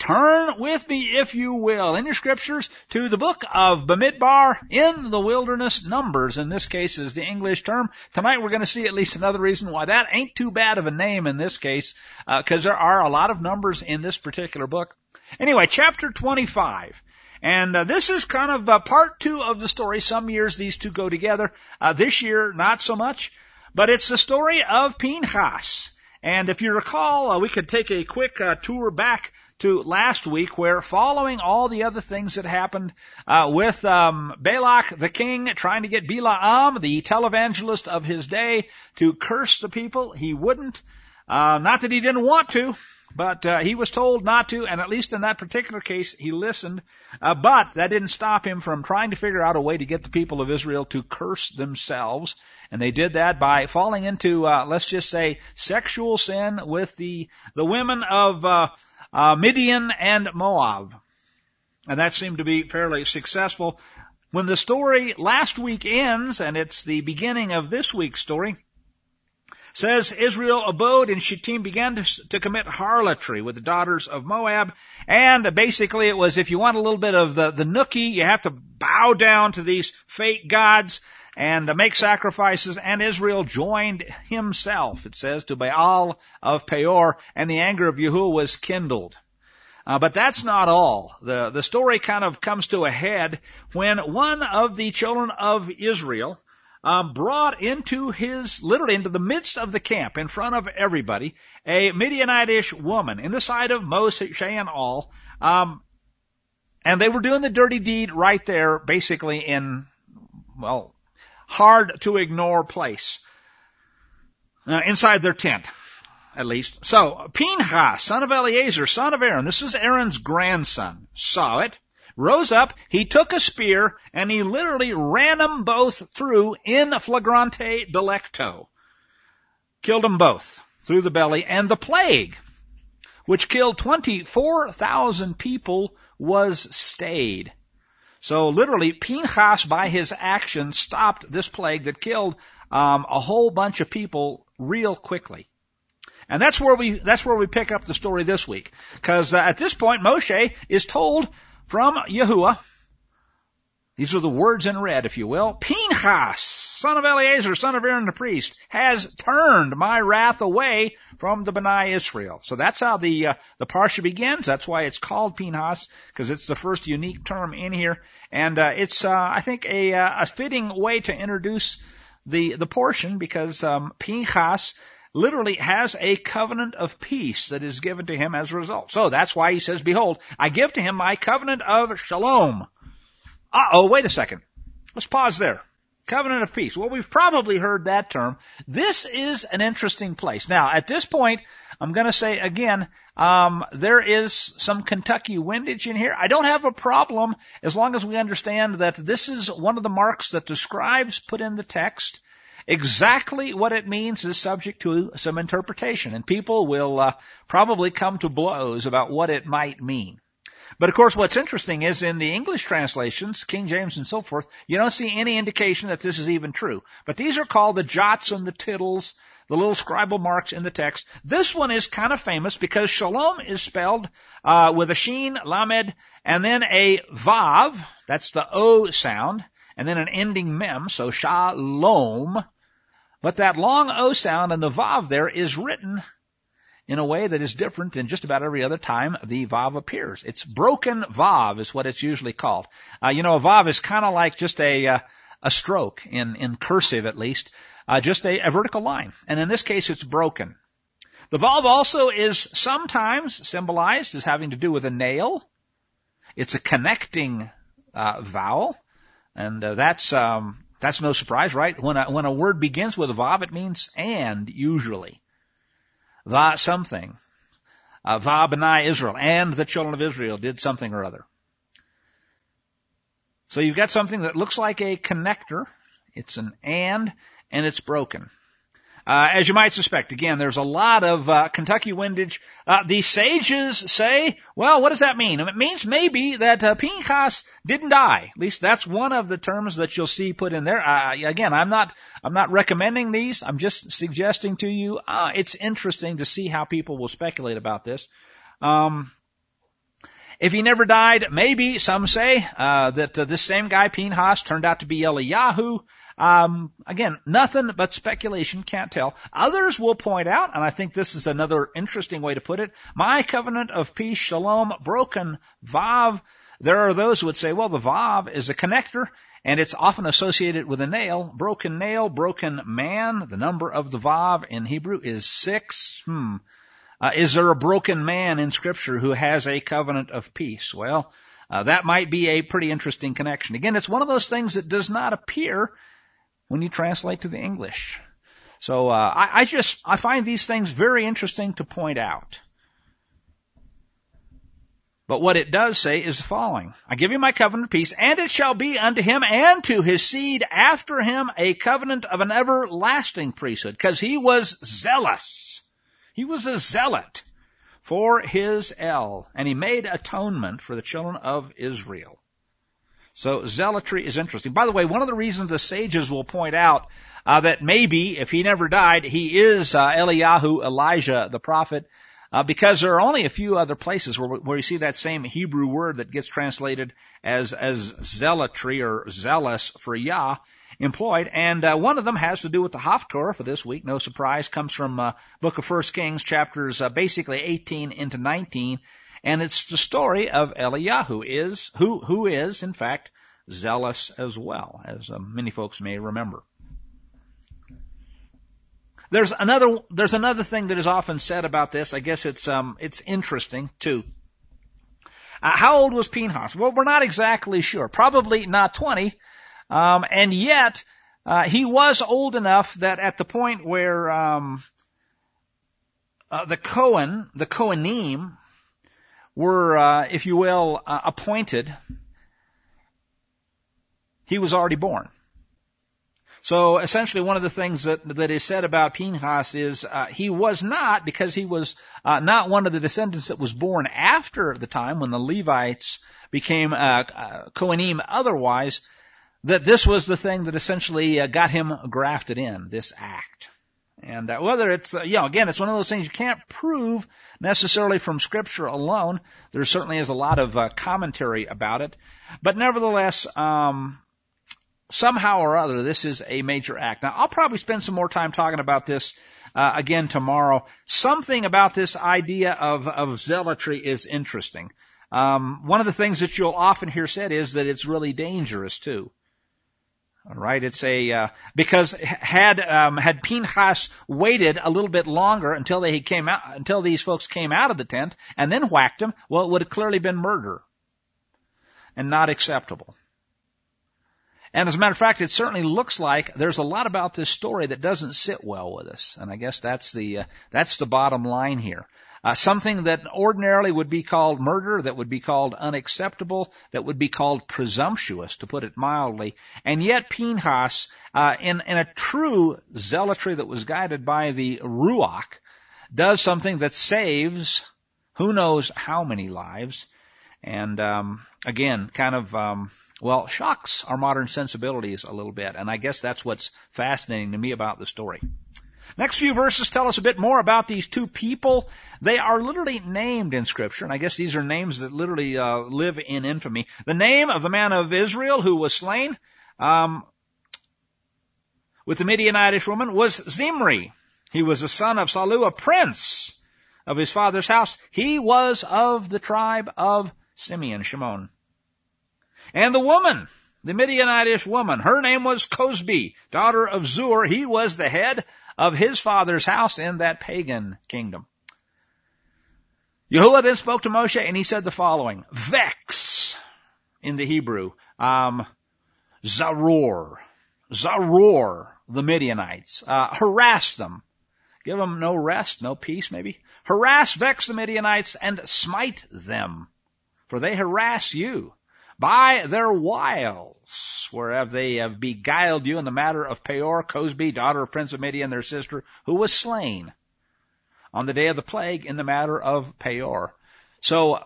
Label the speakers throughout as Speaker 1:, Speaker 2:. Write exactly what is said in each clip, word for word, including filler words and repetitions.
Speaker 1: turn with me, if you will, in your scriptures to the book of Bamidbar, in the wilderness. Numbers, in this case, is the English term. Tonight we're going to see at least another reason why that ain't too bad of a name in this case, because uh, there are a lot of numbers in this particular book. Anyway, chapter twenty-five. And uh, this is kind of uh, part two of the story. Some years these two go together. Uh, this year, not so much. But it's the story of Pinchas. And if you recall, uh, we could take a quick uh, tour back to last week, where following all the other things that happened uh, with um, Balak the king trying to get Bilaam, the televangelist of his day, to curse the people, he wouldn't. Uh, not that he didn't want to. But uh, he was told not to, and at least in that particular case, he listened. Uh, but that didn't stop him from trying to figure out a way to get the people of Israel to curse themselves. And they did that by falling into, uh, let's just say, sexual sin with the the women of uh, uh, Midian and Moab. And that seemed to be fairly successful. When the story last week ends, and it's the beginning of this week's story, says Israel abode in Shittim, began to, to commit harlotry with the daughters of Moab. And basically it was, if you want a little bit of the, the nookie, you have to bow down to these fake gods and uh, make sacrifices. And Israel joined himself, it says, to Baal of Peor, and the anger of Yahuwah was kindled. Uh, but that's not all. The, the story kind of comes to a head when one of the children of Israel Um, brought into his, literally into the midst of the camp, in front of everybody, a Midianitish woman in the sight of Moshe and all, um, and they were doing the dirty deed right there, basically in, well, hard to ignore place, uh, inside their tent, at least. So, Pinchas, son of Eleazar, son of Aaron, this is Aaron's grandson, saw it, rose up, he took a spear, and he literally ran them both through in flagrante delicto. Killed them both through the belly. And the plague, which killed twenty-four thousand people, was stayed. So literally, Pinchas, by his action, stopped this plague that killed um, a whole bunch of people real quickly. And that's where we that's where we pick up the story this week. Because uh, at this point, Moshe is told from Yahuwah, these are the words in red, if you will, Pinchas, son of Eleazar, son of Aaron the priest, has turned my wrath away from the Bnei Israel. So that's how the uh, the parsha begins. That's why it's called Pinchas, because it's the first unique term in here. And uh, it's, uh, I think, a, uh, a fitting way to introduce the, the portion, because um, Pinchas literally has a covenant of peace that is given to him as a result. So that's why he says, behold, I give to him my covenant of shalom. Uh-oh, wait a second. Let's pause there. Covenant of peace. Well, we've probably heard that term. This is an interesting place. Now, at this point, I'm going to say again, um, there is some Kentucky windage in here. I don't have a problem as long as we understand that this is one of the marks that the scribes put in the text. Exactly what it means is subject to some interpretation, and people will uh, probably come to blows about what it might mean. But of course, what's interesting is in the English translations, King James and so forth, you don't see any indication that this is even true. But these are called the jots and the tittles, the little scribal marks in the text. This one is kind of famous because shalom is spelled uh, with a sheen, lamed, and then a vav, that's the O sound, and then an ending mem, so shalom. But that long O sound and the vav there is written in a way that is different than just about every other time the vav appears. It's broken vav is what it's usually called. Uh, you know, a vav is kind of like just a uh, a stroke, in, in cursive at least, uh, just a, a vertical line. And in this case, it's broken. The vav also is sometimes symbolized as having to do with a nail. It's a connecting uh, vowel. And uh, that's um, that's no surprise, right? When a, when a word begins with a vav, it means and, usually. Va something. Uh, Va b'nai Israel. And the children of Israel did something or other. So you've got something that looks like a connector. It's an and, and it's broken. Uh, as you might suspect, again, there's a lot of uh, Kentucky windage. Uh, the sages say, well, what does that mean? It means maybe that uh, Pinchas didn't die. At least that's one of the terms that you'll see put in there. Uh, again, I'm not, I'm not recommending these. I'm just suggesting to you. Uh, it's interesting to see how people will speculate about this. Um, If he never died, maybe some say uh, that uh, this same guy, Pinchas, turned out to be Eliyahu. Um, again, nothing but speculation, can't tell. Others will point out, and I think this is another interesting way to put it, my covenant of peace, shalom, broken, vav. There are those who would say, well, the vav is a connector, and it's often associated with a nail. Broken nail, broken man. The number of the vav in Hebrew is six. Hmm. Uh, is there a broken man in Scripture who has a covenant of peace? Well, uh, that might be a pretty interesting connection. Again, it's one of those things that does not appear when you translate to the English. So uh, I, I just I find these things very interesting to point out. But what it does say is the following. I give you my covenant of peace, and it shall be unto him and to his seed after him a covenant of an everlasting priesthood, because he was zealous. He was a zealot for his El, and he made atonement for the children of Israel. So zealotry is interesting. By the way, one of the reasons the sages will point out uh, that maybe, if he never died, he is uh, Eliyahu, Elijah, the prophet, uh, because there are only a few other places where, where you see that same Hebrew word that gets translated as, as zealotry or zealous for Yah employed, and uh, one of them has to do with the Haftorah for this week. No surprise, comes from uh, Book of First Kings, chapters uh, basically eighteen into nineteen, and it's the story of Eliyahu, is who who is in fact zealous as well, as uh, many folks may remember. There's another there's another thing that is often said about this. I guess it's um it's interesting too. Uh, how old was Pinchas? Well, we're not exactly sure. Probably not twenty. Um, and yet, uh, he was old enough that at the point where, um, uh, the Cohen, the Kohanim were, uh, if you will, uh, appointed, he was already born. So essentially one of the things that, that is said about Pinchas is, uh, he was not, because he was, uh, not one of the descendants that was born after the time when the Levites became, uh, uh Kohanim otherwise, that this was the thing that essentially uh, got him grafted in, this act. And uh, whether it's, uh, you know, again, it's one of those things you can't prove necessarily from Scripture alone. There certainly is a lot of uh, commentary about it. But nevertheless, um, somehow or other, this is a major act. Now, I'll probably spend some more time talking about this uh, again tomorrow. Something about this idea of, of zealotry is interesting. Um, one of the things that you'll often hear said is that it's really dangerous, too. All right, it's a uh, because had um, had Pinchas waited a little bit longer until they came out, until these folks came out of the tent, and then whacked him, well, it would have clearly been murder and not acceptable. And as a matter of fact, it certainly looks like there's a lot about this story that doesn't sit well with us, and I guess that's the uh, that's the bottom line here. Uh, something that ordinarily would be called murder, that would be called unacceptable, that would be called presumptuous, to put it mildly. And yet Pinchas, uh, in, in a true zealotry that was guided by the Ruach, does something that saves who knows how many lives. And, um, again, kind of, um, well, shocks our modern sensibilities a little bit. And I guess that's what's fascinating to me about the story. Next few verses tell us a bit more about these two people. They are literally named in Scripture, and I guess these are names that literally uh, live in infamy. The name of the man of Israel who was slain um, with the Midianitish woman was Zimri. He was the son of Salu, a prince of his father's house. He was of the tribe of Simeon, Shimon. And the woman, the Midianitish woman, her name was Cosbi, daughter of Zur. He was the head of his father's house in that pagan kingdom. Yahuwah then spoke to Moshe, and he said the following: vex, in the Hebrew, um, zaror, zaror, the Midianites, uh, harass them, give them no rest, no peace maybe, harass, vex the Midianites, and smite them, for they harass you by their wiles, whereof they have beguiled you in the matter of Peor, Cosbi, daughter of Prince of Midian, their sister, who was slain on the day of the plague in the matter of Peor. So,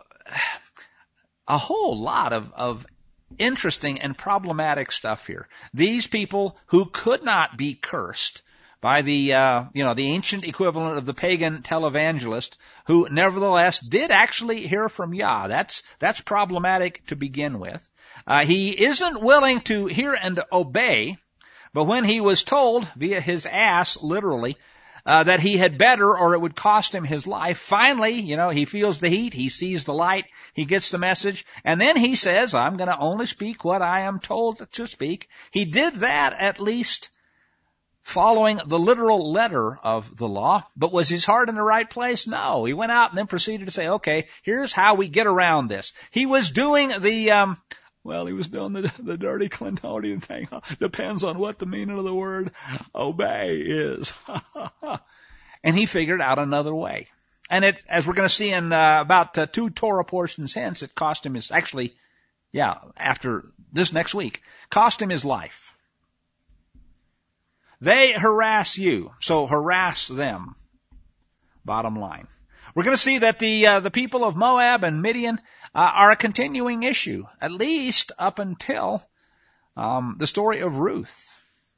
Speaker 1: a whole lot of, of interesting and problematic stuff here. These people who could not be cursed by the, uh, you know, the ancient equivalent of the pagan televangelist, who nevertheless did actually hear from Yah. That's, that's problematic to begin with. Uh, he isn't willing to hear and obey, but when he was told via his ass, literally, uh, that he had better or it would cost him his life, finally, you know, he feels the heat, he sees the light, he gets the message, and then he says, I'm going to only speak what I am told to speak. He did that at least following the literal letter of the law, but was his heart in the right place? No. He went out and then proceeded to say, okay, here's how we get around this. He was doing the, um, well, he was doing the, the dirty Clintonian thing. Depends on what the meaning of the word obey is. And he figured out another way. And it, as we're going to see in uh, about uh, two Torah portions hence, it cost him his, actually, yeah, after this next week, cost him his life. They harass you, so harass them. Bottom line. We're going to see that the uh, the people of Moab and Midian uh, are a continuing issue, at least up until um, the story of Ruth.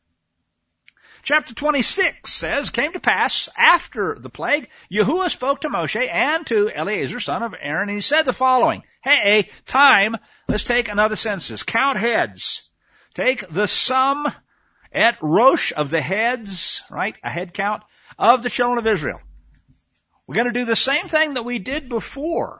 Speaker 1: Chapter twenty-six says, came to pass after the plague, Yahuwah spoke to Moshe and to Eleazar, son of Aaron, and he said the following, hey, time, let's take another census. Count heads. Take the sum at Rosh of the heads, right, a head count, of the children of Israel. We're going to do the same thing that we did before.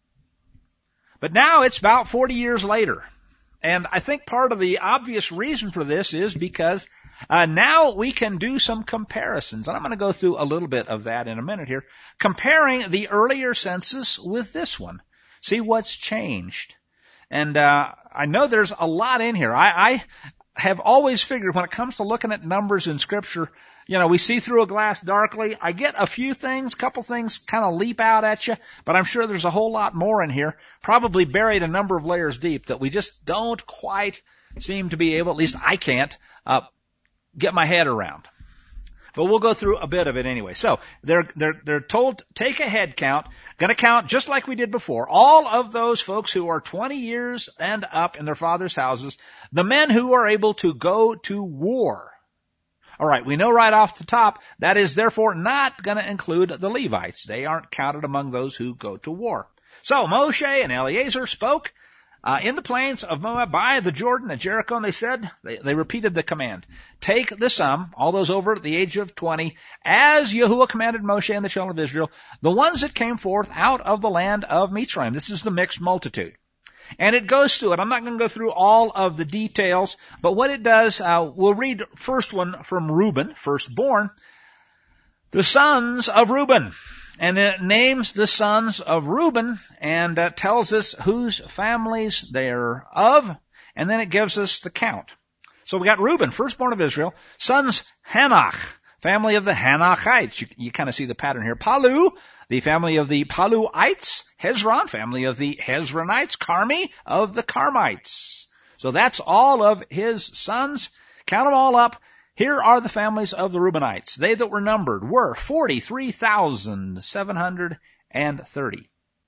Speaker 1: But now it's about forty years later. And I think part of the obvious reason for this is because uh, now we can do some comparisons. And I'm going to go through a little bit of that in a minute here. Comparing the earlier census with this one. See what's changed. And uh, I know there's a lot in here. I... I have always figured when it comes to looking at numbers in Scripture, you know, we see through a glass darkly. I get a few things, couple things kind of leap out at you, but I'm sure there's a whole lot more in here, probably buried a number of layers deep that we just don't quite seem to be able, at least I can't, uh, get my head around. But we'll go through a bit of it anyway. So they're they're they're told take a head count, going to count just like we did before. All of those folks who are twenty years and up in their father's houses, the men who are able to go to war. All right, we know right off the top that is therefore not going to include the Levites. They aren't counted among those who go to war. So Moshe and Eleazar spoke Uh, in the plains of Moab by the Jordan at Jericho, and they said, they, they repeated the command, take the sum, all those over the age of twenty, as Yahuwah commanded Moshe and the children of Israel, the ones that came forth out of the land of Mitzrayim. This is the mixed multitude. And it goes through it. I'm not going to go through all of the details, but what it does, uh, we'll read first one from Reuben, firstborn, the sons of Reuben. And it names the sons of Reuben and uh, tells us whose families they are of, and then it gives us the count. So we got Reuben, firstborn of Israel, sons Hanach, family of the Hanachites. You, you kind of see the pattern here. Palu, the family of the Paluites. Hezron, family of the Hezronites. Carmi, of the Carmites. So that's all of his sons. Count them all up. Here are the families of the Reubenites. They that were numbered were forty-three thousand seven hundred thirty.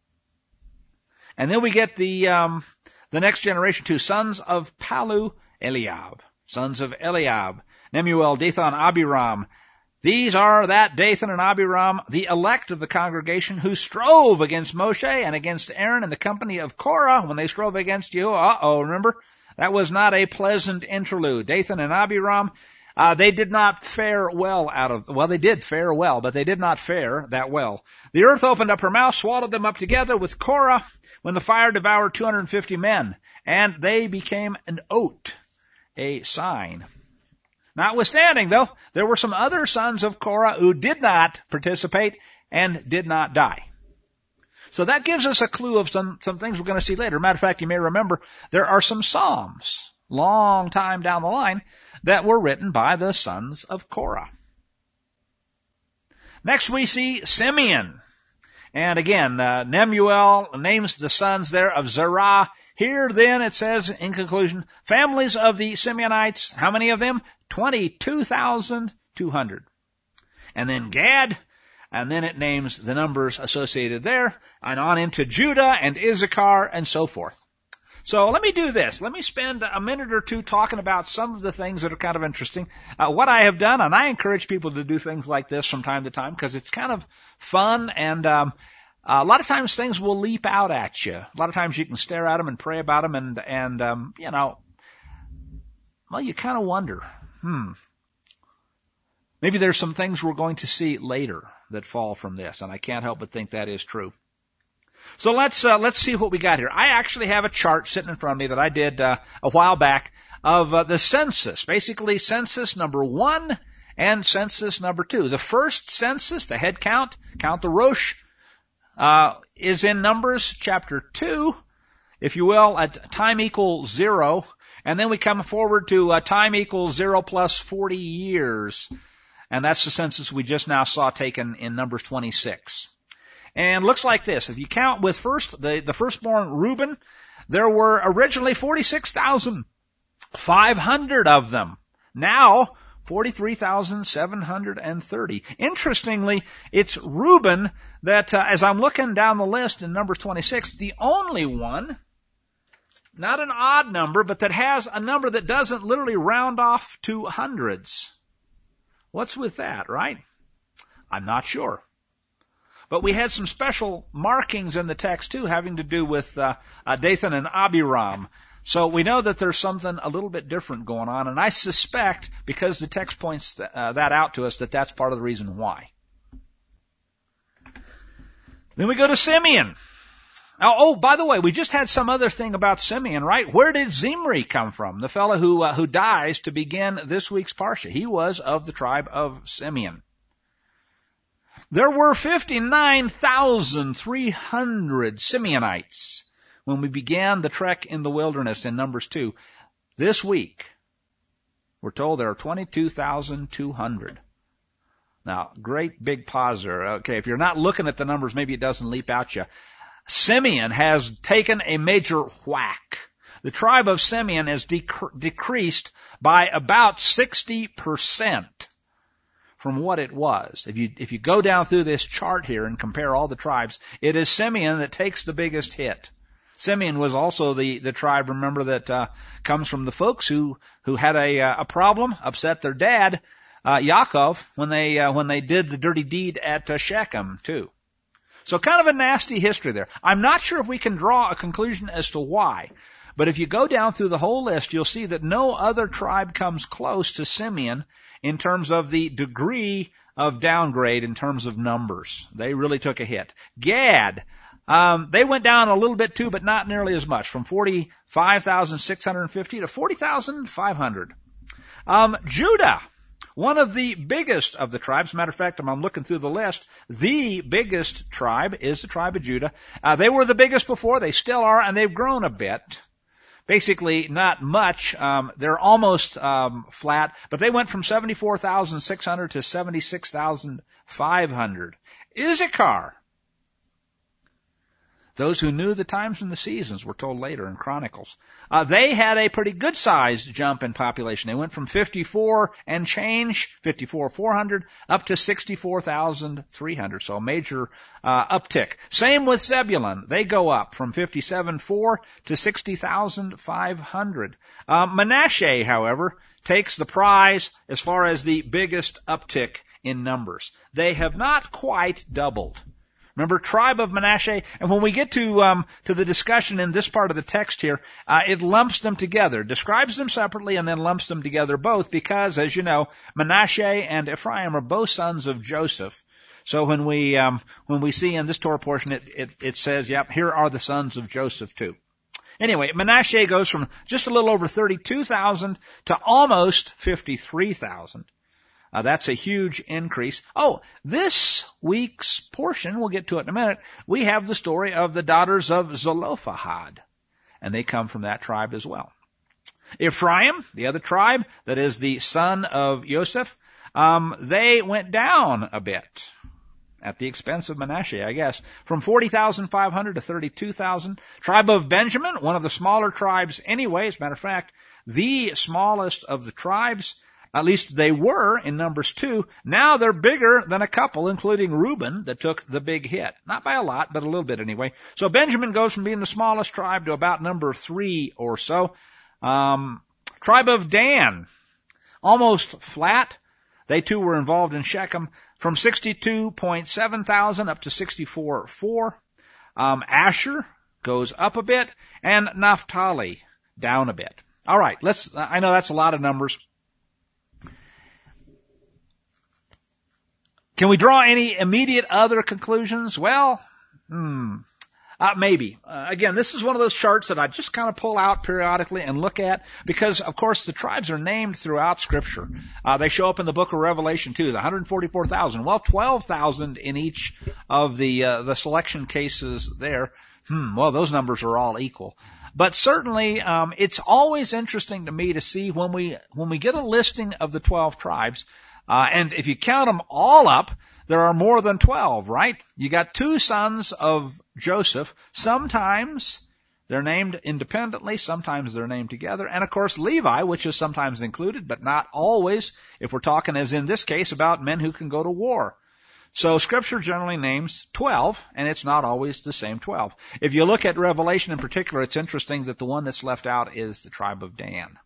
Speaker 1: And then we get the um, the next generation, two sons of Palu, Eliab. Sons of Eliab, Nemuel, Dathan, Abiram. These are that Dathan and Abiram, the elect of the congregation, who strove against Moshe and against Aaron and the company of Korah when they strove against you. Uh-oh, remember? That was not a pleasant interlude. Dathan and Abiram, Uh, they did not fare well out of, well, they did fare well, but they did not fare that well. The earth opened up her mouth, swallowed them up together with Korah when the fire devoured two hundred fifty men, and they became an oat, a sign. Notwithstanding, though, there were some other sons of Korah who did not participate and did not die. So that gives us a clue of some, some things we're going to see later. Matter of fact, you may remember there are some Psalms, long time down the line, that were written by the sons of Korah. Next we see Simeon. And again, uh, Nemuel names the sons there of Zerah. Here then it says in conclusion, families of the Simeonites, how many of them? twenty-two thousand two hundred. And then Gad, and then it names the numbers associated there, and on into Judah and Issachar and so forth. So let me do this. Let me spend a minute or two talking about some of the things that are kind of interesting. Uh, what I have done, and I encourage people to do things like this from time to time because it's kind of fun, and um, a lot of times things will leap out at you. A lot of times you can stare at them and pray about them, and, and um, you know, well, you kind of wonder, hmm, maybe there's some things we're going to see later that fall from this, and I can't help but think that is true. So let's uh, let's see what we got here. I actually have a chart sitting in front of me that I did uh, a while back of uh, the census, basically census number one and census number two. The first census, the head count, count the Rosh, uh, is in Numbers chapter two, if you will, at time equals zero, and then we come forward to uh, time equals zero plus forty years, and that's the census we just now saw taken in Numbers twenty-six. And looks like this. If you count with first the, the firstborn Reuben, there were originally forty-six thousand five hundred of them. Now, forty-three thousand seven hundred thirty. Interestingly, it's Reuben that, uh, as I'm looking down the list in Numbers twenty-six, the only one, not an odd number, but that has a number that doesn't literally round off to hundreds. What's with that, right? I'm not sure. But we had some special markings in the text, too, having to do with uh, uh, Dathan and Abiram. So we know that there's something a little bit different going on, and I suspect, because the text points th- uh, that out to us, that that's part of the reason why. Then we go to Simeon. Now, oh, by the way, we just had some other thing about Simeon, right? Where did Zimri come from? The fellow who uh, who dies to begin this week's Parsha. He was of the tribe of Simeon. There were fifty-nine thousand three hundred Simeonites when we began the trek in the wilderness in Numbers two. This week, we're told there are twenty-two thousand two hundred. Now, great big pause there. Okay, if you're not looking at the numbers, maybe it doesn't leap out you. Simeon has taken a major whack. The tribe of Simeon has dec- decreased by about sixty percent. From what it was. If you if you go down through this chart here and compare all the tribes, it is Simeon that takes the biggest hit. Simeon was also the, the tribe, remember, that uh, comes from the folks who, who had a uh, a problem, upset their dad, uh, Yaakov, when they uh, when they did the dirty deed at uh, Shechem, too. So kind of a nasty history there. I'm not sure if we can draw a conclusion as to why, but if you go down through the whole list, you'll see that no other tribe comes close to Simeon in terms of the degree of downgrade in terms of numbers. They really took a hit. Gad, um, they went down a little bit too, but not nearly as much, from forty-five thousand six hundred fifty to forty thousand five hundred. Um, Judah, one of the biggest of the tribes. Matter of fact, I'm looking through the list. The biggest tribe is the tribe of Judah. Uh, they were the biggest before. They still are, and they've grown a bit. Basically, not much. Um, they're almost um, flat, but they went from seventy-four thousand six hundred to seventy-six thousand five hundred. Issachar. Those who knew the times and the seasons were told later in Chronicles. Uh, they had a pretty good-sized jump in population. They went from fifty-four and change, fifty-four thousand four hundred, up to sixty-four thousand three hundred. So a major uh, uptick. Same with Zebulun. They go up from fifty-seven thousand four hundred to sixty thousand five hundred. Uh, Manasseh, however, takes the prize as far as the biggest uptick in numbers. They have not quite doubled. Remember, tribe of Manasseh, and when we get to um, to the discussion in this part of the text here, uh, it lumps them together, describes them separately, and then lumps them together both because, as you know, Manasseh and Ephraim are both sons of Joseph. So when we um, when we see in this Torah portion, it, it, it says, yep, here are the sons of Joseph too. Anyway, Manasseh goes from just a little over thirty-two thousand to almost fifty-three thousand. Uh, that's a huge increase. Oh, this week's portion, we'll get to it in a minute, we have the story of the daughters of Zelophehad, and they come from that tribe as well. Ephraim, the other tribe that is the son of Joseph, um, they went down a bit at the expense of Manasseh, I guess, from forty thousand five hundred to thirty-two thousand. Tribe of Benjamin, one of the smaller tribes anyway, as a matter of fact, the smallest of the tribes, At least they were in Numbers two. Now they're bigger than a couple, including Reuben, that took the big hit. Not by a lot, but a little bit anyway. So Benjamin goes from being the smallest tribe to about number three or so. Um, tribe of Dan, almost flat. They too were involved in Shechem from sixty-two point seven thousand up to sixty-four point four. Um, Asher goes up a bit, and Naphtali down a bit. All right, let's, I know that's a lot of numbers. Can we draw any immediate other conclusions? Well, hmm, uh, maybe. Uh, again, this is one of those charts that I just kind of pull out periodically and look at because, of course, the tribes are named throughout Scripture. Uh, they show up in the book of Revelation, too, one hundred forty-four thousand. Well, twelve thousand in each of the uh, the selection cases there. Hmm, well, those numbers are all equal. But certainly, um, it's always interesting to me to see when we when we get a listing of the twelve tribes. Uh, and if you count them all up, there are more than twelve, right? You got two sons of Joseph. Sometimes they're named independently, sometimes they're named together. And of course, Levi, which is sometimes included, but not always, if we're talking, as in this case, about men who can go to war. So Scripture generally names twelve, and it's not always the same twelve. If you look at Revelation in particular, it's interesting that the one that's left out is the tribe of Dan.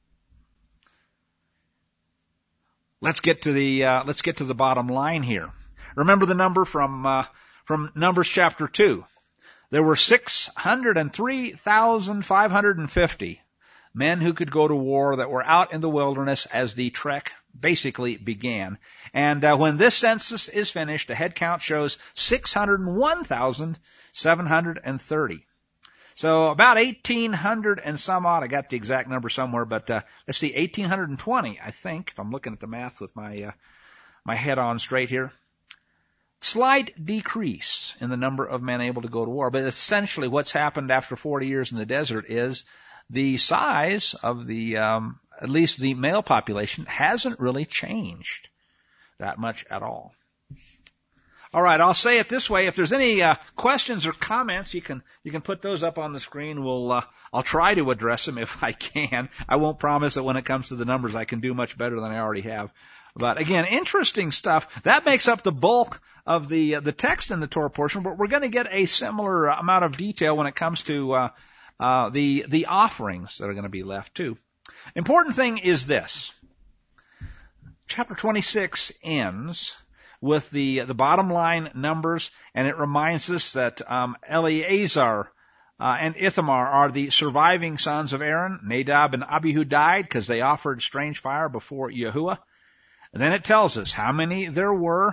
Speaker 1: Let's get to the uh, let's get to the bottom line here. Remember the number from uh, from Numbers chapter two. There were six hundred three thousand five hundred fifty men who could go to war that were out in the wilderness as the trek basically began. And uh, when this census is finished, the head count shows six hundred one thousand seven hundred thirty. So about eighteen hundred and some odd. I got the exact number somewhere, but uh, let's see, eighteen twenty, I think, if I'm looking at the math with my uh, my head on straight here. Slight decrease in the number of men able to go to war, but essentially what's happened after forty years in the desert is the size of the, um, at least the male population, hasn't really changed that much at all. All right, I'll say it this way. If there's any uh, questions or comments, you can you can put those up on the screen. We'll uh, I'll try to address them if I can. I won't promise that when it comes to the numbers I can do much better than I already have. But again, interesting stuff. That makes up the bulk of the uh, the text in the Torah portion. But we're going to get a similar amount of detail when it comes to uh, uh, the the offerings that are going to be left too. Important thing is this: chapter twenty-six ends with the the bottom line numbers, and it reminds us that um, Eleazar uh, and Ithamar are the surviving sons of Aaron. Nadab and Abihu died because they offered strange fire before Yahuwah. And then it tells us how many there were,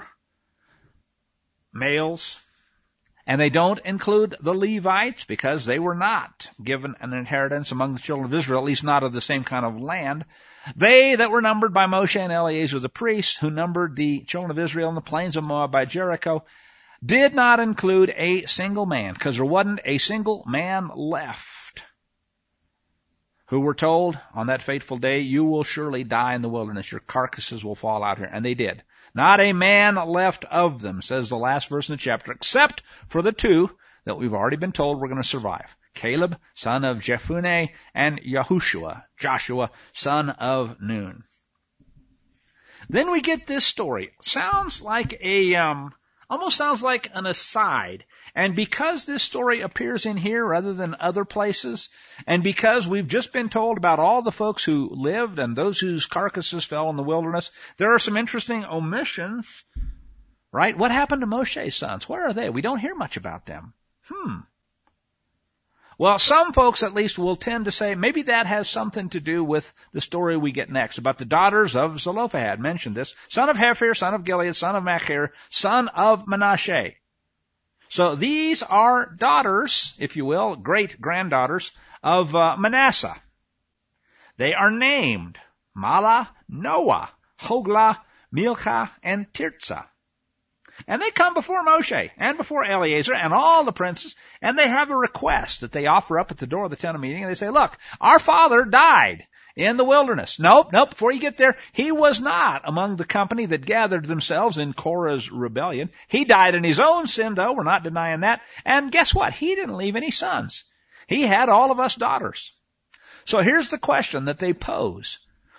Speaker 1: males, and they don't include the Levites because they were not given an inheritance among the children of Israel, at least not of the same kind of land. They that were numbered by Moshe and Eleazar the priests, who numbered the children of Israel in the plains of Moab by Jericho, did not include a single man, because there wasn't a single man left, who were told on that fateful day, you will surely die in the wilderness, your carcasses will fall out here. And they did. Not a man left of them, says the last verse in the chapter, except for the two that we've already been told we're going to survive. Caleb, son of Jephunneh, and Yahushua, Joshua, son of Nun. Then we get this story. Sounds like a, um, almost sounds like an aside. And because this story appears in here rather than other places, and because we've just been told about all the folks who lived and those whose carcasses fell in the wilderness, there are some interesting omissions, right? What happened to Moshe's sons? Where are they? We don't hear much about them. Hmm. Well, some folks at least will tend to say maybe that has something to do with the story we get next about the daughters of Zelophehad. Mentioned this. Son of Hepher, son of Gilead, son of Machir, son of Manasseh. So these are daughters, if you will, great-granddaughters of uh, Manasseh. They are named Mala, Noah, Hoglah, Milcah, and Tirzah. And they come before Moshe and before Eleazar and all the princes, and they have a request that they offer up at the door of the tent of meeting, and they say, look, our father died in the wilderness. Nope, nope, before you get there, he was not among the company that gathered themselves in Korah's rebellion. He died in his own sin, though, we're not denying that. And guess what? He didn't leave any sons. He had all of us daughters. So here's the question that they pose.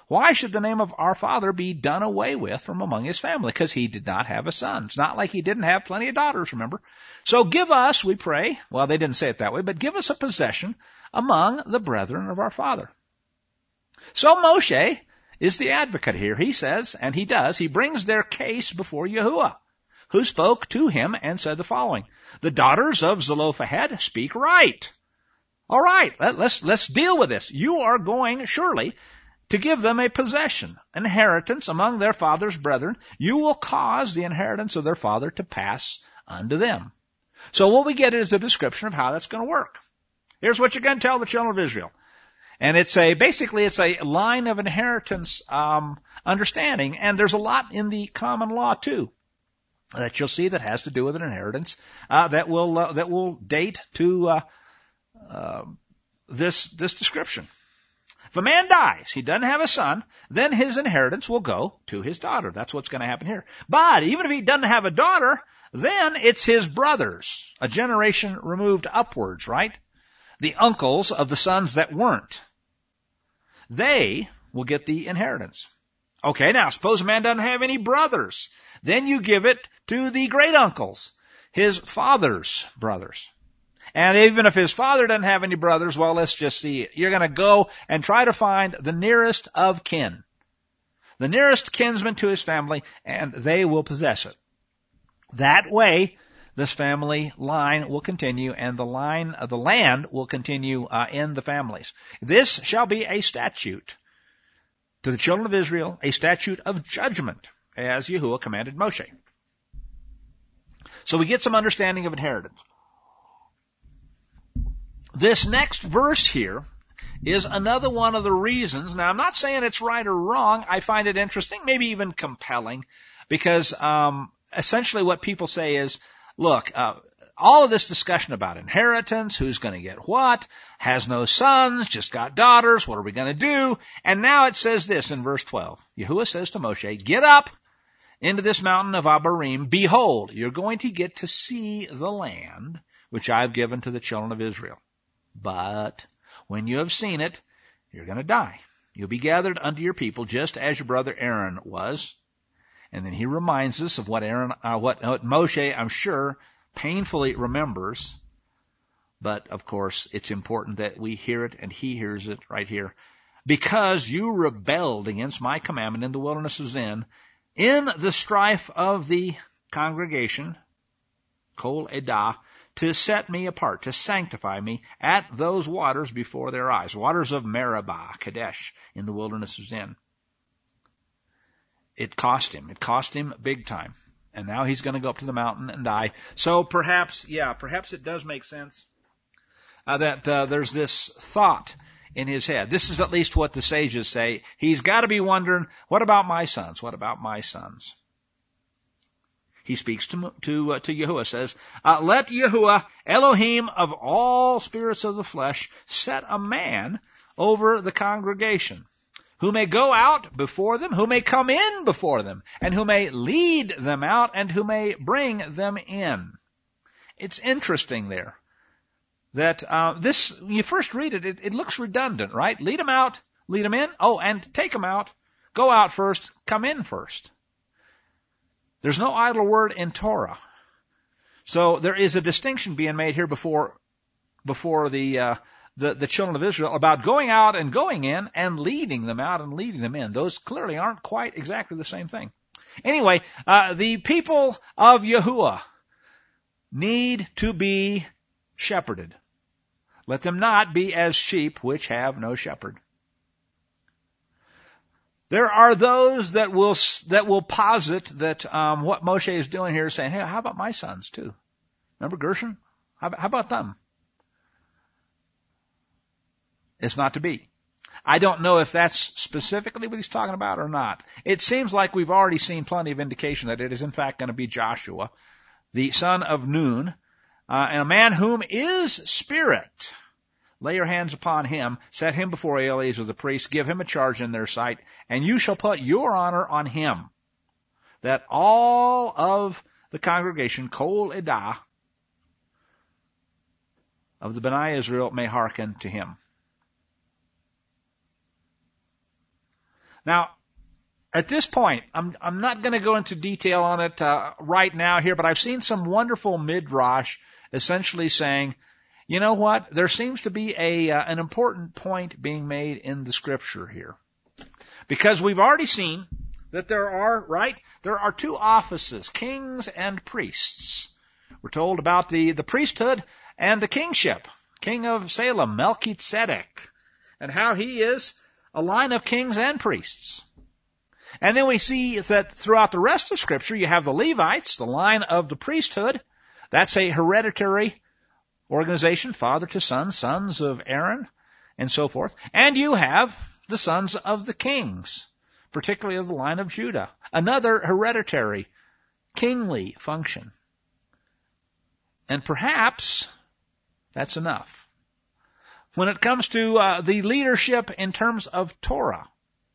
Speaker 1: Why should the name of our father be done away with from among his family? Because he did not have a son. It's not like he didn't have plenty of daughters, remember? So give us, we pray, well, they didn't say it that way, but give us a possession among the brethren of our father. So Moshe is the advocate here. He says, and he does, he brings their case before Yahuwah, who spoke to him and said the following: the daughters of Zelophehad speak right. All right, let, let's, let's deal with this. You are going, surely, to give them a possession, inheritance among their father's brethren. You will cause the inheritance of their father to pass unto them. So what we get is a description of how that's going to work. Here's what you're going to tell the children of Israel. And it's a, basically it's a line of inheritance, um, understanding. And there's a lot in the common law too, that you'll see that has to do with an inheritance, uh, that will, uh, that will date to, uh, uh, this, this description. If a man dies, he doesn't have a son, then his inheritance will go to his daughter. That's what's going to happen here. But even if he doesn't have a daughter, then it's his brothers, a generation removed upwards, right? The uncles of the sons that weren't. They will get the inheritance. Okay, now suppose a man doesn't have any brothers. Then you give it to the great uncles, his father's brothers. And even if his father doesn't have any brothers, well, let's just see. You're going to go and try to find the nearest of kin, the nearest kinsman to his family, and they will possess it. That way, this family line will continue, and the line of the land will continue uh, in the families. This shall be a statute to the children of Israel, a statute of judgment, as Yahuwah commanded Moshe. So we get some understanding of inheritance. This next verse here is another one of the reasons. Now, I'm not saying it's right or wrong. I find it interesting, maybe even compelling, because um, essentially what people say is, look, uh, all of this discussion about inheritance, who's going to get what, has no sons, just got daughters, what are we going to do? And now it says this in verse twelve. Yahuwah says to Moshe, get up into this mountain of Abarim. Behold, you're going to get to see the land which I've given to the children of Israel. But when you have seen it, you're going to die. You'll be gathered unto your people, just as your brother Aaron was. And then he reminds us of what Aaron, uh, what, what Moshe, I'm sure, painfully remembers. But of course, it's important that we hear it, and he hears it right here. Because you rebelled against my commandment in the wilderness of Zin, in the strife of the congregation, Kol Edah, to set me apart, to sanctify me at those waters before their eyes, waters of Meribah, Kadesh, in the wilderness of Zin. It cost him. It cost him big time. And now he's going to go up to the mountain and die. So perhaps, yeah, perhaps it does make sense uh, that uh, there's this thought in his head. This is at least what the sages say. He's got to be wondering, what about my sons? What about my sons? He speaks to to, uh, to Yahuwah, says, uh, let Yahuwah, Elohim of all spirits of the flesh, set a man over the congregation, who may go out before them, who may come in before them, and who may lead them out, and who may bring them in. It's interesting there that uh, this, when you first read it, it, it looks redundant, right? Lead them out, lead them in, oh, and take them out, go out first, come in first. There's no idle word in Torah. So there is a distinction being made here before before the, uh, the the children of Israel about going out and going in and leading them out and leading them in. Those clearly aren't quite exactly the same thing. Anyway, uh, the people of Yahuwah need to be shepherded. Let them not be as sheep which have no shepherd. There are those that will that will posit that um, what Moshe is doing here is saying, hey, how about my sons too? Remember Gershon? How, how about them? It's not to be. I don't know if that's specifically what he's talking about or not. It seems like we've already seen plenty of indication that it is in fact going to be Joshua, the son of Nun, uh, and a man whom is spirit. Lay your hands upon him, set him before Eleazar the priest, give him a charge in their sight, and you shall put your honor on him, that all of the congregation, Kol Edah, of the Bnei Israel may hearken to him. Now, at this point, I'm, I'm not going to go into detail on it uh, right now here, but I've seen some wonderful midrash essentially saying, you know what, there seems to be a uh, an important point being made in the scripture here. Because we've already seen that there are, right, there are two offices, kings and priests. We're told about the, the priesthood and the kingship, king of Salem, Melchizedek, and how he is a line of kings and priests. And then we see that throughout the rest of Scripture, you have the Levites, the line of the priesthood. That's a hereditary organization, father to son, sons of Aaron, and so forth. And you have the sons of the kings, particularly of the line of Judah, another hereditary, kingly function. And perhaps that's enough. When it comes to uh, the leadership in terms of Torah,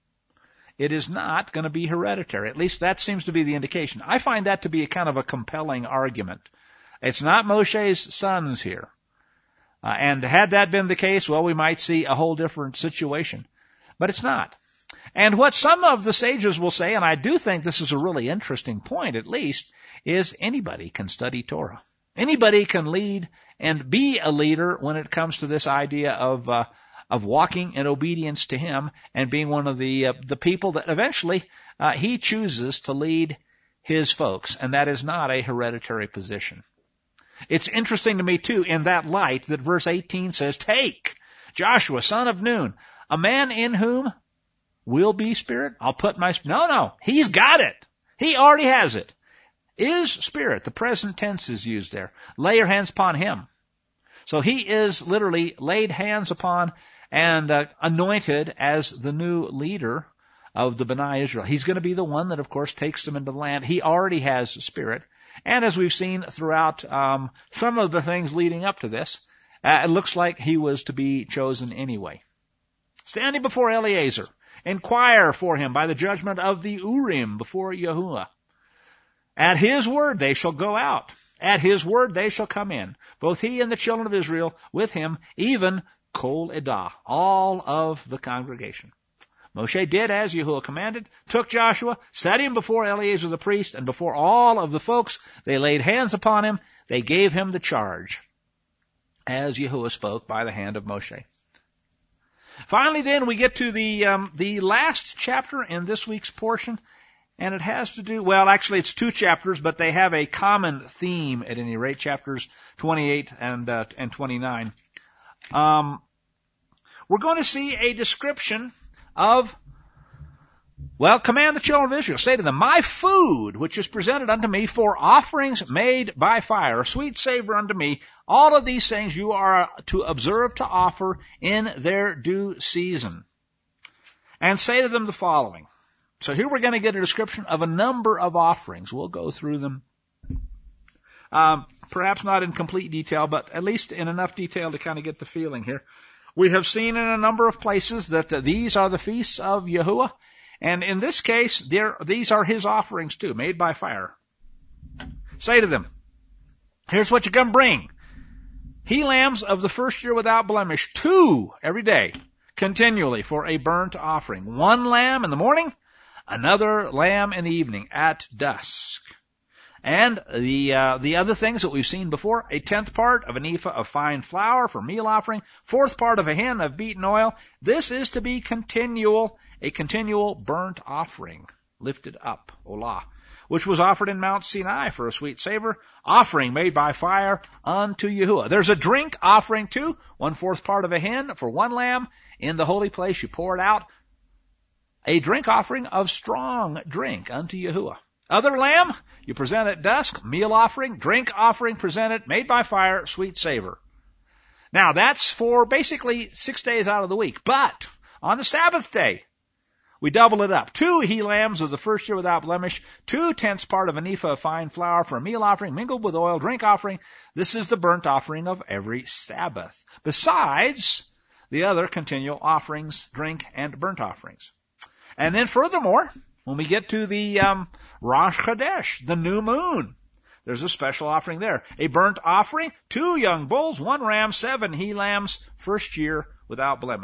Speaker 1: it is not going to be hereditary. At least that seems to be the indication. I find that to be a kind of a compelling argument. It's not Moshe's sons here. Uh, and had that been the case, well, we might see a whole different situation. But it's not. And what some of the sages will say, and I do think this is a really interesting point at least, is anybody can study Torah. Anybody can lead and be a leader when it comes to this idea of uh, of walking in obedience to Him and being one of the uh, the people that eventually uh, He chooses to lead His folks, and that is not a hereditary position. It's interesting to me, too, in that light, that verse eighteen says, "Take Joshua, son of Nun, a man in whom will be spirit." I'll put my... No, no, he's got it. He already has it. Is spirit. The present tense is used there. Lay your hands upon him. So he is literally laid hands upon and uh, anointed as the new leader of the B'nai Israel. He's going to be the one that, of course, takes them into the land. He already has spirit. And as we've seen throughout um, some of the things leading up to this, uh, it looks like he was to be chosen anyway. Standing before Eleazar, inquire for him by the judgment of the Urim before Yahuwah. At his word they shall go out. At his word they shall come in. Both he and the children of Israel with him, even Kol Edah, all of the congregation. Moshe did as Yahuwah commanded, took Joshua, set him before Eleazar the priest, and before all of the folks. They laid hands upon him. They gave him the charge, as Yahuwah spoke by the hand of Moshe. Finally, then, we get to the um, the last chapter in this week's portion, and it has to do, well, actually it's two chapters, but they have a common theme at any rate, chapters twenty-eight and uh, and twenty-nine. Um, we're going to see a description of, well, command the children of Israel, say to them, my food, which is presented unto me for offerings made by fire, a sweet savor unto me, all of these things you are to observe to offer in their due season. And say to them the following. So here we're going to get a description of a number of offerings. We'll go through them. Um, perhaps not in complete detail, but at least in enough detail to kind of get the feeling here. We have seen in a number of places that uh, these are the feasts of Yahuwah. And in this case, these are his offerings too, made by fire. Say to them, here's what you're going to bring. He lambs of the first year without blemish, two every day, continually for a burnt offering. One lamb in the morning, another lamb in the evening at dusk. And the uh, the other things that we've seen before, a tenth part of an ephah of fine flour for meal offering, fourth part of a hin of beaten oil. This is to be continual, a continual burnt offering, lifted up, olah, which was offered in Mount Sinai for a sweet savor, offering made by fire unto Yahuwah. There's a drink offering too, one-fourth part of a hin for one lamb. In the holy place you pour it out, a drink offering of strong drink unto Yahuwah. Other lamb, you present at dusk, meal offering, drink offering presented, made by fire, sweet savor. Now that's for basically six days out of the week. But on the Sabbath day, we double it up. Two he-lambs of the first year without blemish, two tenths part of an ephah of fine flour for a meal offering, mingled with oil, drink offering. This is the burnt offering of every Sabbath. Besides the other continual offerings, drink, and burnt offerings. And then furthermore, when we get to the um, Rosh Chodesh, the new moon, there's a special offering there. A burnt offering, two young bulls, one ram, seven he-lambs, first year without blemish.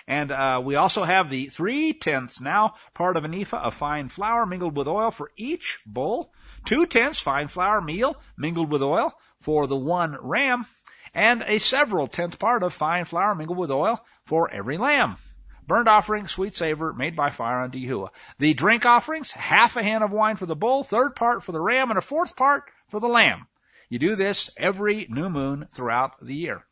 Speaker 1: And uh, we also have the three-tenths now, part of an ephah of fine flour mingled with oil for each bull, two-tenths fine flour meal mingled with oil for the one ram, and a several tenth part of fine flour mingled with oil for every lamb. Burnt offering, sweet savor, made by fire unto Yahuwah. The drink offerings, half a hin of wine for the bull, third part for the ram, and a fourth part for the lamb. You do this every new moon throughout the year.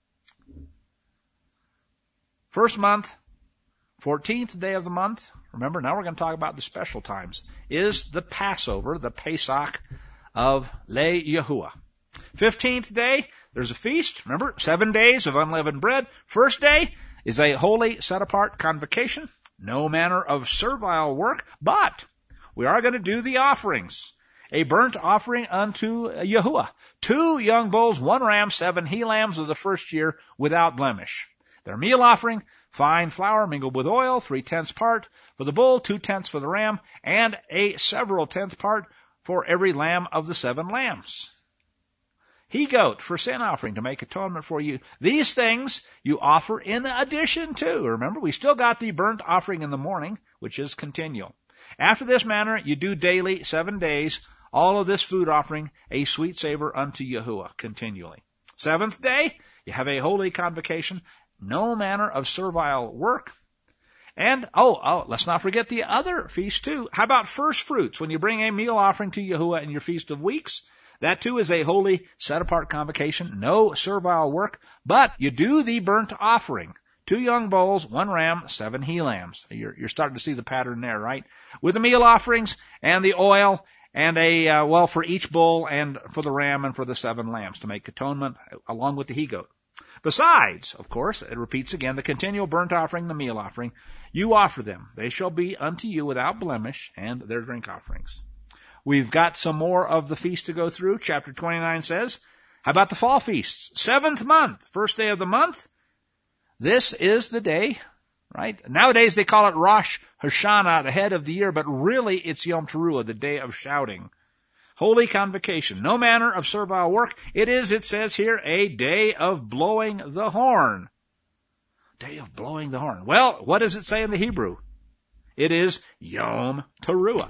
Speaker 1: First month, fourteenth day of the month, remember, now we're going to talk about the special times, is the Passover, the Pesach of Le Yahuwah. Fifteenth day, there's a feast. Remember, seven days of unleavened bread. First day is a holy set-apart convocation, no manner of servile work, but we are going to do the offerings. A burnt offering unto Yahuwah. Two young bulls, one ram, seven he-lambs of the first year without blemish. Their meal offering, fine flour mingled with oil, three-tenths part for the bull, two-tenths for the ram, and a several-tenth part for every lamb of the seven lambs. He-goat for sin offering to make atonement for you. These things you offer in addition to. Remember, we still got the burnt offering in the morning, which is continual. After this manner, you do daily, seven days, all of this food offering, a sweet savor unto Yahuwah, continually. Seventh day, you have a holy convocation, no manner of servile work. And, oh, oh, let's not forget the other feast too. How about first fruits? When you bring a meal offering to Yahuwah in your Feast of Weeks, that too is a holy, set-apart convocation, no servile work, but you do the burnt offering. Two young bulls, one ram, seven he-lambs. You're, you're starting to see the pattern there, right? With the meal offerings and the oil and a, uh, well, for each bull and for the ram and for the seven lambs to make atonement along with the he-goat. Besides, of course, it repeats again, the continual burnt offering, the meal offering, you offer them. They shall be unto you without blemish, and their drink offerings. We've got some more of the feast to go through. Chapter twenty-nine says, how about the fall feasts? Seventh month, first day of the month. This is the day, right? Nowadays they call it Rosh Hashanah, the head of the year, but really it's Yom Teruah, the day of shouting. Holy convocation, no manner of servile work. It is, it says here, a day of blowing the horn. Day of blowing the horn. Well, what does it say in the Hebrew? It is Yom Teruah.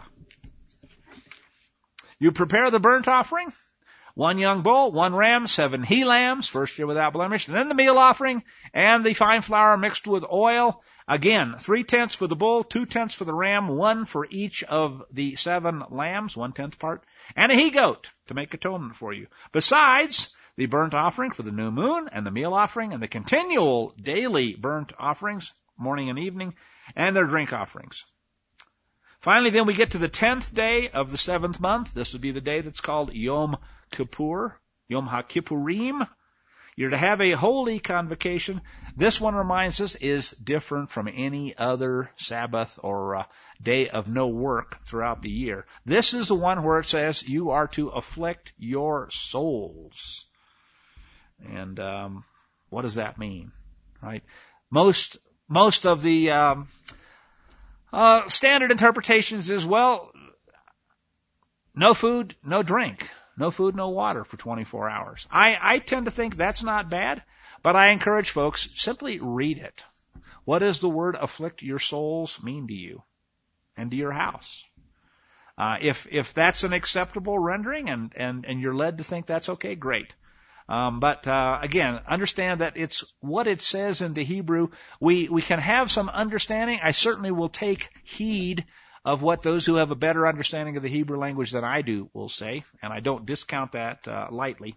Speaker 1: You prepare the burnt offering, one young bull, one ram, seven he-lambs, first year without blemish, and then the meal offering and the fine flour mixed with oil. Again, three-tenths for the bull, two-tenths for the ram, one for each of the seven lambs, one-tenth part, and a he-goat to make atonement for you. Besides the burnt offering for the new moon and the meal offering and the continual daily burnt offerings, morning and evening, and their drink offerings. Finally, then we get to the tenth day of the seventh month. This would be the day that's called Yom Kippur, Yom HaKippurim. You're to have a holy convocation. This one reminds us is different from any other Sabbath or uh, day of no work throughout the year. This is the one where it says you are to afflict your souls. And um, what does that mean? Right? Most most of the um, Uh, standard interpretations is, well, no food, no drink. No food, no water for twenty-four hours. I, I tend to think that's not bad, but I encourage folks, simply read it. What does the word afflict your souls mean to you and to your house? Uh, if, if that's an acceptable rendering and, and, and you're led to think that's okay, great. Um, but, uh, again, understand that it's what it says in the Hebrew. We, we can have some understanding. I certainly will take heed of what those who have a better understanding of the Hebrew language than I do will say, and I don't discount that, uh, lightly.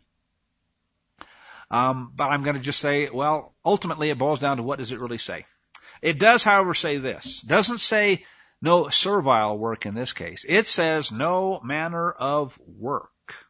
Speaker 1: Um, but I'm going to just say, well, ultimately it boils down to what does it really say? It does, however, say this. It doesn't say no servile work in this case. It says no manner of work.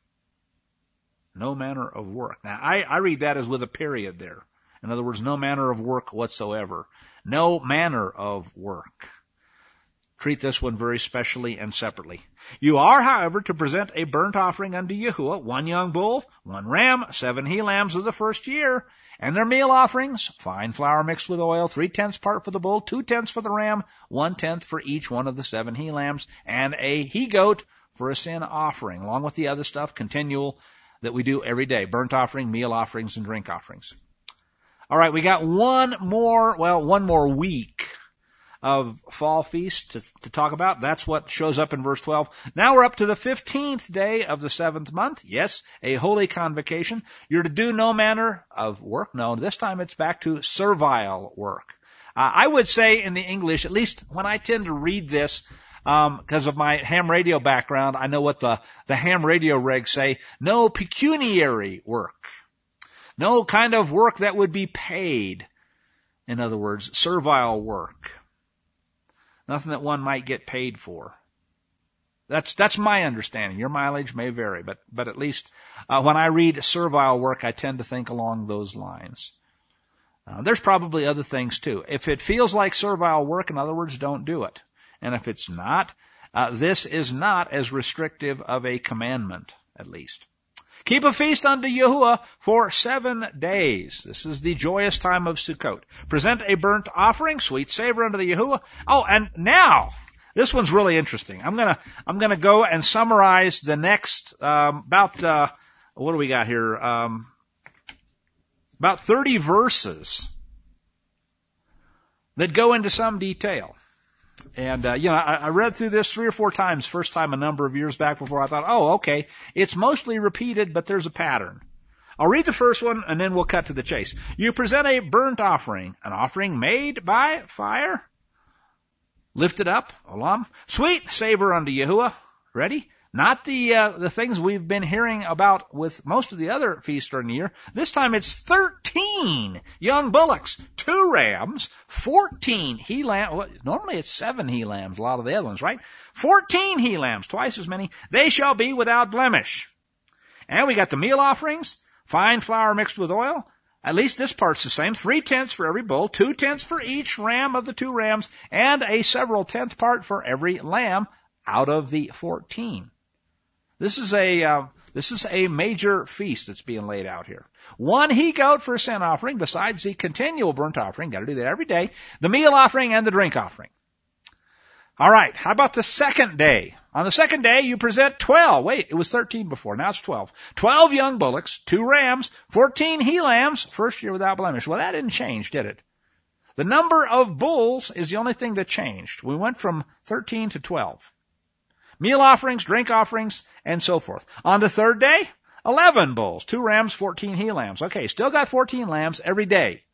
Speaker 1: No manner of work. Now, I, I read that as with a period there. In other words, no manner of work whatsoever. No manner of work. Treat this one very specially and separately. You are, however, to present a burnt offering unto Yahuwah, one young bull, one ram, seven he-lambs of the first year, and their meal offerings, fine flour mixed with oil, three-tenths part for the bull, two-tenths for the ram, one-tenth for each one of the seven he-lambs, and a he-goat for a sin offering, along with the other stuff, continual, that we do every day, burnt offering, meal offerings, and drink offerings. All right, we got one more, well, one more week of fall feast to, to talk about. That's what shows up in verse twelve. Now we're up to the fifteenth day of the seventh month. Yes, a holy convocation. You're to do no manner of work. No, this time it's back to servile work. Uh, I would say in the English, at least when I tend to read this, um, because of my ham radio background, I know what the, the ham radio regs say. No pecuniary work. No kind of work that would be paid. In other words, servile work. Nothing that one might get paid for. That's that's my understanding. Your mileage may vary, but but at least uh, when I read servile work, I tend to think along those lines. Uh, there's probably other things too. If it feels like servile work, in other words, don't do it. And if it's not, uh, this is not as restrictive of a commandment, at least. Keep a feast unto Yahuwah for seven days. This is the joyous time of Sukkot. Present a burnt offering, sweet savor unto the Yahuwah. Oh, and now, this one's really interesting. I'm gonna, I'm gonna go and summarize the next, um, about, uh, what do we got here? Um, about thirty verses that go into some detail. And, uh, you know, I, I read through this three or four times, first time a number of years back before I thought, oh, okay, it's mostly repeated, but there's a pattern. I'll read the first one, and then we'll cut to the chase. You present a burnt offering, an offering made by fire, lifted up, olam, sweet savor unto Yahuwah. Ready? Not the uh, the things we've been hearing about with most of the other feasts during the year. This time it's thirteen young bullocks, two rams, fourteen he lambs. Well, normally it's seven he lambs, a lot of the other ones, right? fourteen he lambs, twice as many. They shall be without blemish. And we got the meal offerings, fine flour mixed with oil. At least this part's the same. Three tenths for every bull, two tenths for each ram of the two rams, and a several tenth part for every lamb out of the fourteen. This is a uh, this is a major feast that's being laid out here. One he-goat for a sin offering, besides the continual burnt offering. Got to do that every day. The meal offering and the drink offering. All right. How about the second day? On the second day, you present twelve. Wait, it was thirteen before. Now it's twelve. Twelve young bullocks, two rams, fourteen he-lambs. First year without blemish. Well, that didn't change, did it? The number of bulls is the only thing that changed. We went from thirteen to twelve. Meal offerings, drink offerings, and so forth. On the third day, eleven bulls, two rams, fourteen he-lambs. Okay, still got fourteen lambs every day.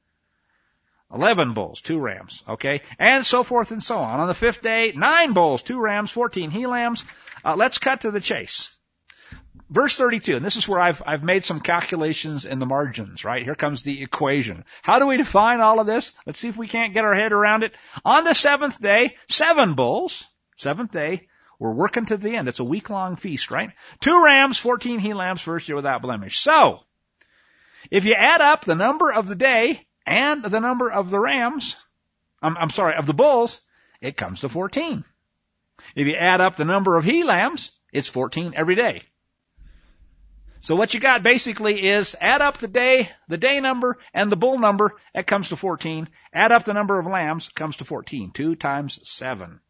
Speaker 1: eleven bulls, two rams, okay, and so forth and so on. On the fifth day, nine bulls, two rams, fourteen he-lambs. Uh, let's cut to the chase. Verse thirty-two, and this is where I've, I've made some calculations in the margins, right? Here comes the equation. How do we define all of this? Let's see if we can't get our head around it. On the seventh day, seven bulls, seventh day, we're working to the end. It's a week-long feast, right? Two rams, fourteen he-lambs, first year without blemish. So, if you add up the number of the day and the number of the rams, I'm, I'm sorry, of the bulls, it comes to fourteen. If you add up the number of he-lambs, it's fourteen every day. So what you got basically is add up the day, the day number, and the bull number, it comes to fourteen. Add up the number of lambs, it comes to fourteen. Two times seven.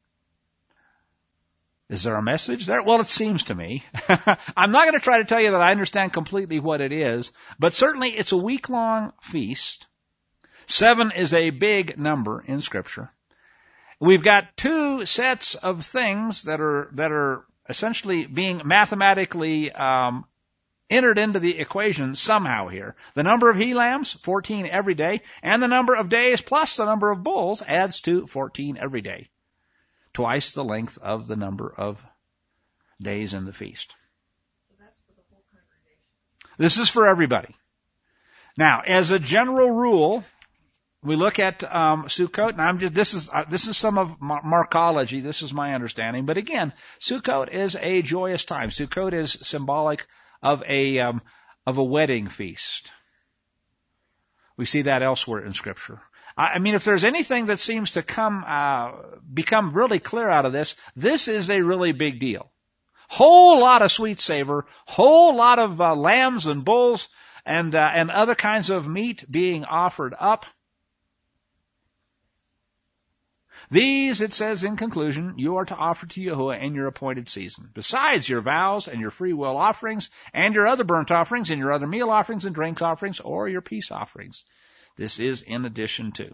Speaker 1: Is there a message there? Well, it seems to me. I'm not going to try to tell you that I understand completely what it is, but certainly it's a week-long feast. Seven is a big number in Scripture. We've got two sets of things that are that are essentially being mathematically um, entered into the equation somehow here. The number of he-lambs, fourteen every day, and the number of days plus the number of bulls adds to fourteen every day. Twice the length of the number of days in the feast.
Speaker 2: So that's for the whole congregation.
Speaker 1: This is for everybody. Now, as a general rule, we look at um, Sukkot, and I'm just this is uh, this is some of mar- Markology. This is my understanding, but again, Sukkot is a joyous time. Sukkot is symbolic of a um, of a wedding feast. We see that elsewhere in Scripture. I mean, if there's anything that seems to come, uh, become really clear out of this, this is a really big deal. Whole lot of sweet savor, whole lot of uh, lambs and bulls and, uh, and other kinds of meat being offered up. These, it says in conclusion, you are to offer to Yahuwah in your appointed season, besides your vows and your free will offerings and your other burnt offerings and your other meal offerings and drink offerings or your peace offerings. This is in addition to.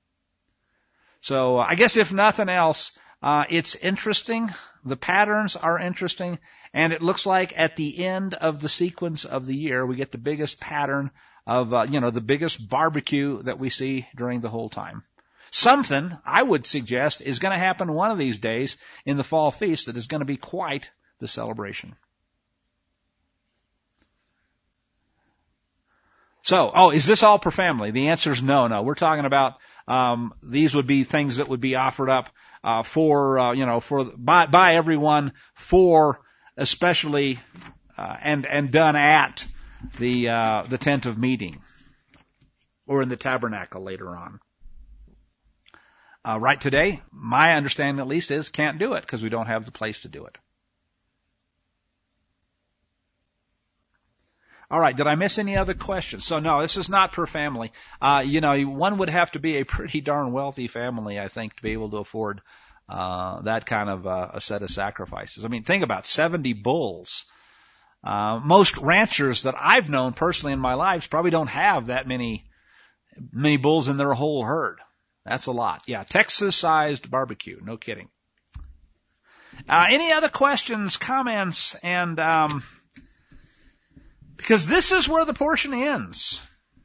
Speaker 1: So I guess if nothing else, uh, it's interesting. The patterns are interesting. And it looks like at the end of the sequence of the year, we get the biggest pattern of, uh, you know, the biggest barbecue that we see during the whole time. Something, I would suggest, is going to happen one of these days in the fall feast that is going to be quite the celebration. So, oh, is this all per family? The answer is no, no. We're talking about um, these would be things that would be offered up uh, for, uh, you know, for by, by everyone for especially uh, and and done at the uh, the tent of meeting or in the tabernacle later on. Uh, right today, my understanding at least is can't do it because we don't have the place to do it. All right, did I miss any other questions? So no, this is not per family. Uh, you know, one would have to be a pretty darn wealthy family, I think, to be able to afford uh, that kind of uh, a set of sacrifices. I mean, think about seventy bulls. Uh, most ranchers that I've known personally in my life probably don't have that many many bulls in their whole herd. That's a lot. Yeah, Texas-sized barbecue. No kidding. Uh, any other questions, comments, and um, because this is where the portion ends.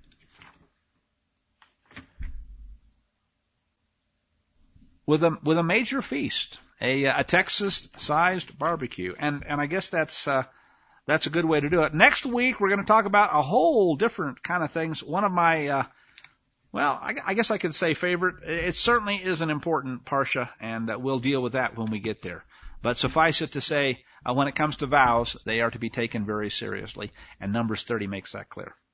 Speaker 1: With a with a major feast, a, a Texas-sized barbecue, and and I guess that's uh, that's a good way to do it. Next week we're going to talk about a whole different kind of things. One of my uh, Well, I, I guess I could say favorite. It certainly is an important parsha, and uh, we'll deal with that when we get there. But suffice it to say, uh, when it comes to vows, they are to be taken very seriously, and Numbers thirty makes that clear.